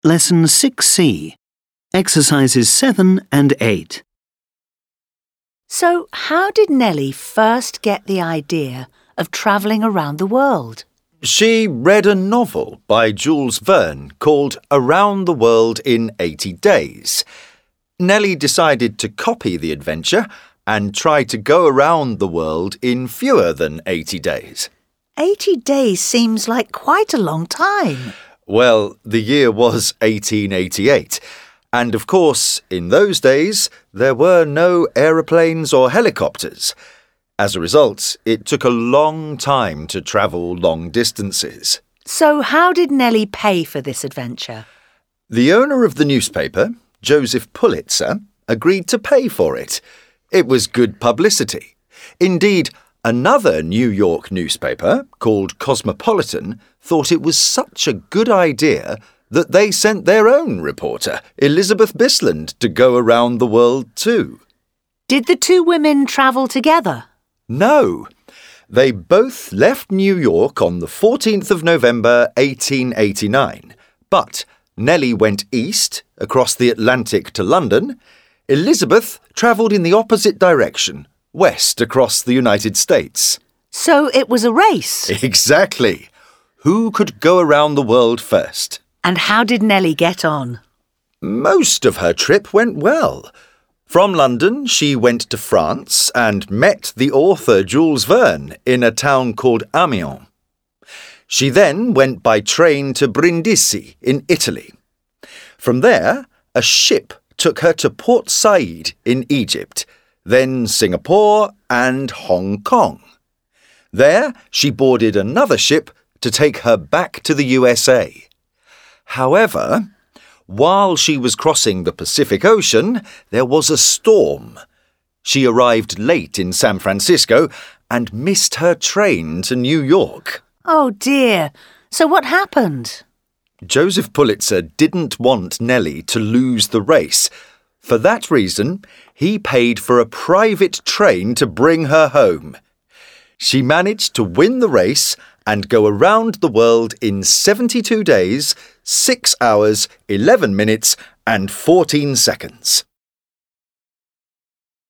Lesson 6C, Exercises 7 and 8. So, how did Nellie first get the idea of travelling around the world? She read a novel by Jules Verne called Around the World in 80 Days. Nellie decided to copy the adventure and try to go around the world in fewer than 80 days. 80 days seems like quite a long time. Well, the year was 1888. And of course, in those days, there were no aeroplanes or helicopters. As a result, it took a long time to travel long distances. So how did Nellie pay for this adventure? The owner of the newspaper, Joseph Pulitzer, agreed to pay for it. It was good publicity. Indeed, another New York newspaper, called Cosmopolitan, thought it was such a good idea that they sent their own reporter, Elizabeth Bisland, to go around the world too. Did the two women travel together? No. They both left New York on the 14th of November 1889. But Nellie went east, across the Atlantic to London. Elizabeth travelled in the opposite direction, west across the United States. So it was a race? Exactly. Who could go around the world first? And how did Nellie get on? Most of her trip went well. From London, she went to France and met the author Jules Verne in a town called Amiens. She then went by train to Brindisi in Italy. From there, a ship took her to Port Said in Egypt, then Singapore and Hong Kong. There, she boarded another ship to take her back to the USA. However, while she was crossing the Pacific Ocean, there was a storm. She arrived late in San Francisco and missed her train to New York. Oh dear. So what happened? Joseph Pulitzer didn't want Nellie to lose the race. For that reason, he paid for a private train to bring her home. She managed to win the race and go around the world in 72 days, 6 hours, 11 minutes and 14 seconds.